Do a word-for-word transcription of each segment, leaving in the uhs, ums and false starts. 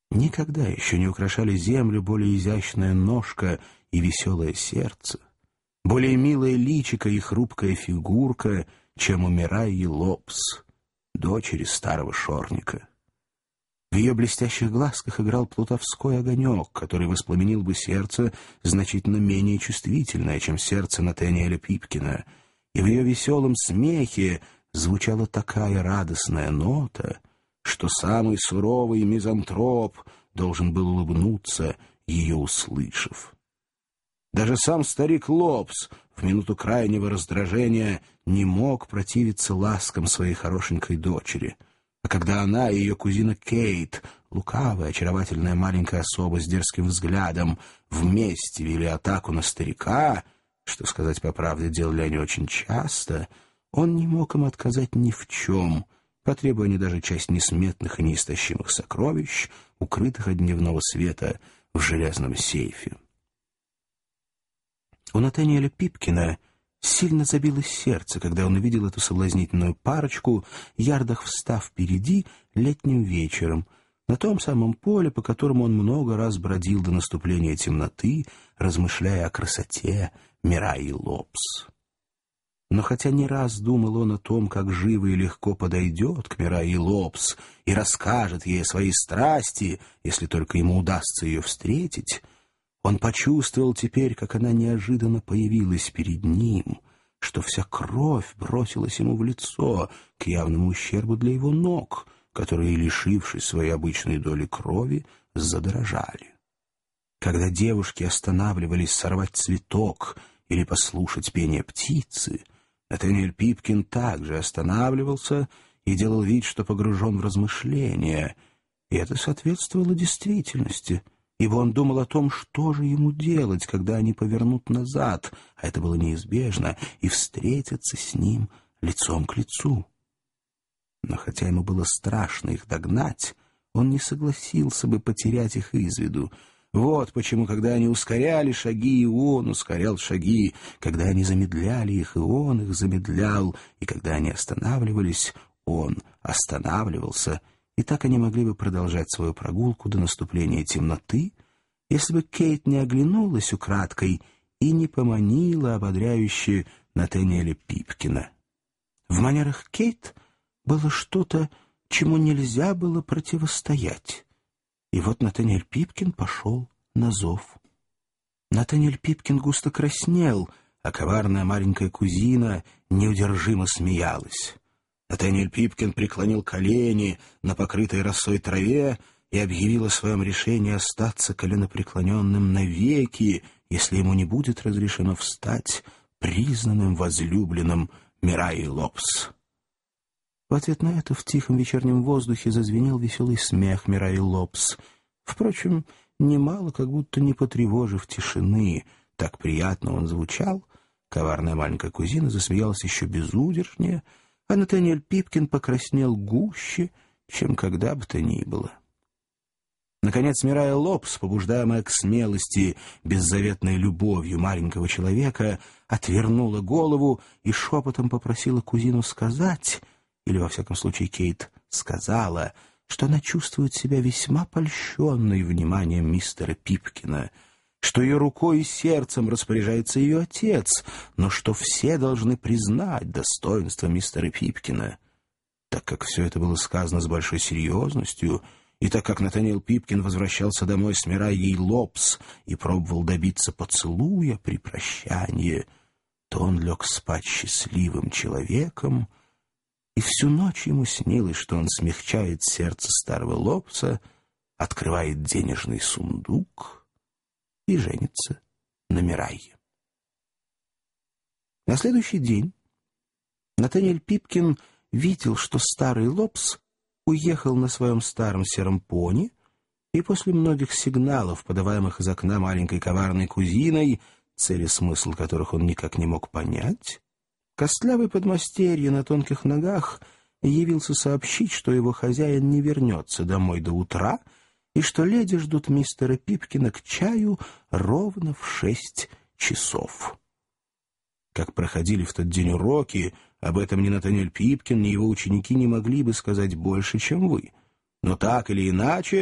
Никогда еще не украшали землю более изящная ножка и веселое сердце, более милое личико и хрупкая фигурка, чем у Мирайи Лопс, дочери старого шорника. В ее блестящих глазках играл плутовской огонек, который воспламенил бы сердце значительно менее чувствительное, чем сердце Натаниэля Пипкина, и в ее веселом смехе звучала такая радостная нота, что самый суровый мизантроп должен был улыбнуться, ее услышав. Даже сам старик Лопс в минуту крайнего раздражения не мог противиться ласкам своей хорошенькой дочери. А когда она и ее кузина Кейт, лукавая, очаровательная маленькая особа с дерзким взглядом, вместе вели атаку на старика, что, сказать по правде, делали они очень часто, он не мог им отказать ни в чем, потребуя они даже часть несметных и неистощимых сокровищ, укрытых от дневного света в железном сейфе. У Натаниэля Пипкина сильно забилось сердце, когда он увидел эту соблазнительную парочку, ярдах встав впереди летним вечером, на том самом поле, по которому он много раз бродил до наступления темноты, размышляя о красоте Мирайи Лопс. Но хотя не раз думал он о том, как живо и легко подойдет к Мирайи Лопс и расскажет ей о своей страсти, если только ему удастся ее встретить, он почувствовал теперь, как она неожиданно появилась перед ним, что вся кровь бросилась ему в лицо к явному ущербу для его ног, которые, лишившись своей обычной доли крови, задорожали. Когда девушки останавливались сорвать цветок или послушать пение птицы, Натаниэль Пипкин также останавливался и делал вид, что погружен в размышления, и это соответствовало действительности, ибо он думал о том, что же ему делать, когда они повернут назад, а это было неизбежно, и встретятся с ним лицом к лицу. Но хотя ему было страшно их догнать, он не согласился бы потерять их из виду. Вот почему, когда они ускоряли шаги, и он ускорял шаги, когда они замедляли их, и он их замедлял, и когда они останавливались, он останавливался, и так они могли бы продолжать свою прогулку до наступления темноты, если бы Кейт не оглянулась украдкой и не поманила ободряюще Натаниэля Пипкина. В манерах Кейт было что-то, чему нельзя было противостоять. И вот Натаниэль Пипкин пошел на зов. Натаниэль Пипкин густо краснел, а коварная маленькая кузина неудержимо смеялась. Натаниэль Пипкин преклонил колени на покрытой росой траве и объявил о своем решении остаться коленопреклоненным навеки, если ему не будет разрешено встать признанным возлюбленным Мирайи Лопс. В ответ на это в тихом вечернем воздухе зазвенел веселый смех Мирайи Лопс, впрочем, немало как будто не потревожив тишины. Так приятно он звучал. Коварная маленькая кузина засмеялась еще безудержнее, а Натаниэль Пипкин покраснел гуще, чем когда бы то ни было. Наконец Мирайи Лопс, побуждаемая к смелости беззаветной любовью маленького человека, отвернула голову и шепотом попросила кузину сказать, или, во всяком случае, Кейт сказала, что она чувствует себя весьма польщенной вниманием мистера Пипкина, что ее рукой и сердцем распоряжается ее отец, но что все должны признать достоинство мистера Пипкина. Так как все это было сказано с большой серьезностью, и так как Натаниэль Пипкин возвращался домой с Мирайей Лопс и пробовал добиться поцелуя при прощании, то он лег спать счастливым человеком, и всю ночь ему снилось, что он смягчает сердце старого Лопса, открывает денежный сундук и женится на Мирайе. На следующий день Натаниэль Пипкин видел, что старый Лопс уехал на своем старом сером пони, и после многих сигналов, подаваемых из окна маленькой коварной кузиной, цель и смысл которых он никак не мог понять, костлявый подмастерье на тонких ногах явился сообщить, что его хозяин не вернется домой до утра и что леди ждут мистера Пипкина к чаю ровно в шесть часов. Как проходили в тот день уроки, об этом ни Натаниэль Пипкин, ни его ученики не могли бы сказать больше, чем вы. Но так или иначе,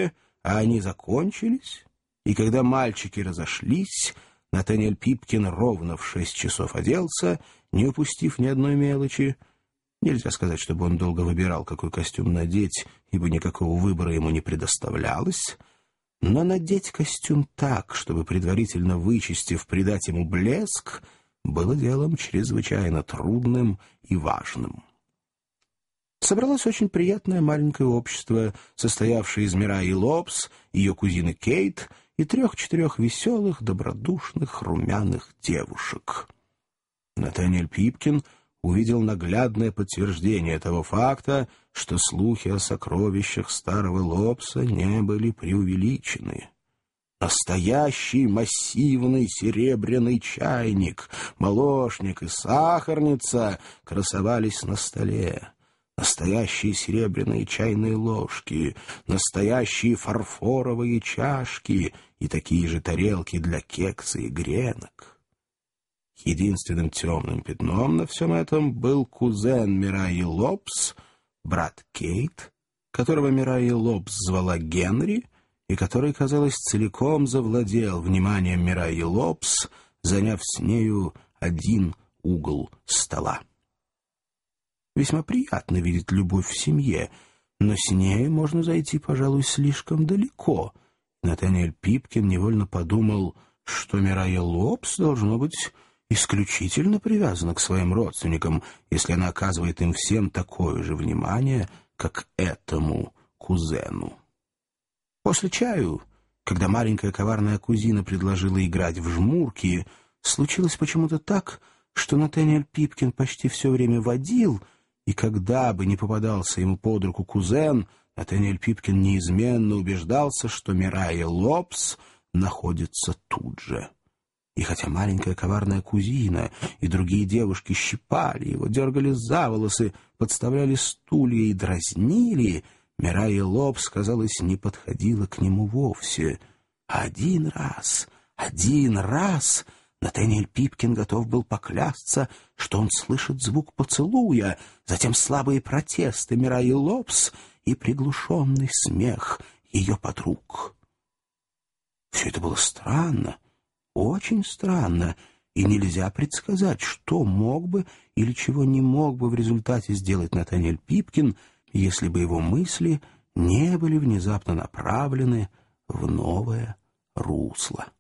а они закончились, и когда мальчики разошлись, Натаниэль Пипкин ровно в шесть часов оделся, не упустив ни одной мелочи. Нельзя сказать, чтобы он долго выбирал, какой костюм надеть, ибо никакого выбора ему не предоставлялось. Но надеть костюм так, чтобы, предварительно вычистив, придать ему блеск, было делом чрезвычайно трудным и важным. Собралось очень приятное маленькое общество, состоявшее из Мирайи Лобс, ее кузины Кейт и трех-четырех веселых, добродушных, румяных девушек. Натаниэль Пипкин увидел наглядное подтверждение того факта, что слухи о сокровищах старого Лобса не были преувеличены. Настоящий массивный серебряный чайник, молочник и сахарница красовались на столе. Настоящие серебряные чайные ложки, настоящие фарфоровые чашки и такие же тарелки для кекса и гренок. Единственным темным пятном на всем этом был кузен Мирайи Лобс, брат Кейт, которого Мирайи Лобс звала Генри, и который, казалось, целиком завладел вниманием Мирайи Лобс, заняв с нею один угол стола. Весьма приятно видеть любовь в семье, но с ней можно зайти, пожалуй, слишком далеко. Натаниэль Пипкин невольно подумал, что Мирайя Лобс, должно быть, исключительно привязана к своим родственникам, если она оказывает им всем такое же внимание, как этому кузену. После чаю, когда маленькая коварная кузина предложила играть в жмурки, случилось почему-то так, что Натаниэль Пипкин почти все время водил, и когда бы ни попадался ему под руку кузен, Натаниэль Пипкин неизменно убеждался, что Мирайя Лобс находится тут же. И хотя маленькая коварная кузина и другие девушки щипали его, дергали за волосы, подставляли стулья и дразнили, Мирайя Лобс, казалось, не подходила к нему вовсе. А один раз, один раз... Натаниэль Пипкин готов был поклясться, что он слышит звук поцелуя, затем слабые протесты Мирайи Лобс и приглушенный смех ее подруг. Все это было странно, очень странно, и нельзя предсказать, что мог бы или чего не мог бы в результате сделать Натаниэль Пипкин, если бы его мысли не были внезапно направлены в новое русло.